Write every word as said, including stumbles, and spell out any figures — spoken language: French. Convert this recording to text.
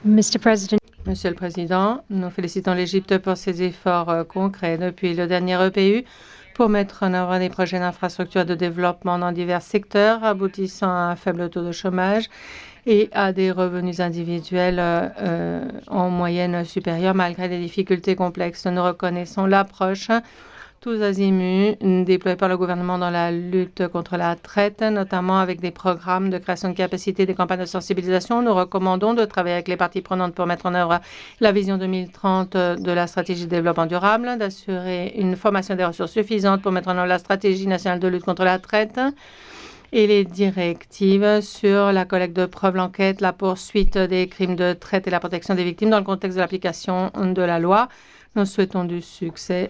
Mister President, Monsieur le Président, nous félicitons l'Égypte pour ses efforts euh, concrets depuis le dernier E P U pour mettre en œuvre des projets d'infrastructure de développement dans divers secteurs, aboutissant à un faible taux de chômage et à des revenus individuels euh, euh, en moyenne supérieurs malgré des difficultés complexes. Nous reconnaissons l'approche tous azimuts déployés par le gouvernement dans la lutte contre la traite, notamment avec des programmes de création de capacité, des campagnes de sensibilisation. Nous recommandons de travailler avec les parties prenantes pour mettre en œuvre la vision deux mille trente de la stratégie de développement durable, d'assurer une formation des ressources suffisantes pour mettre en œuvre la stratégie nationale de lutte contre la traite et les directives sur la collecte de preuves, l'enquête, la poursuite des crimes de traite et la protection des victimes dans le contexte de l'application de la loi. Nous souhaitons du succès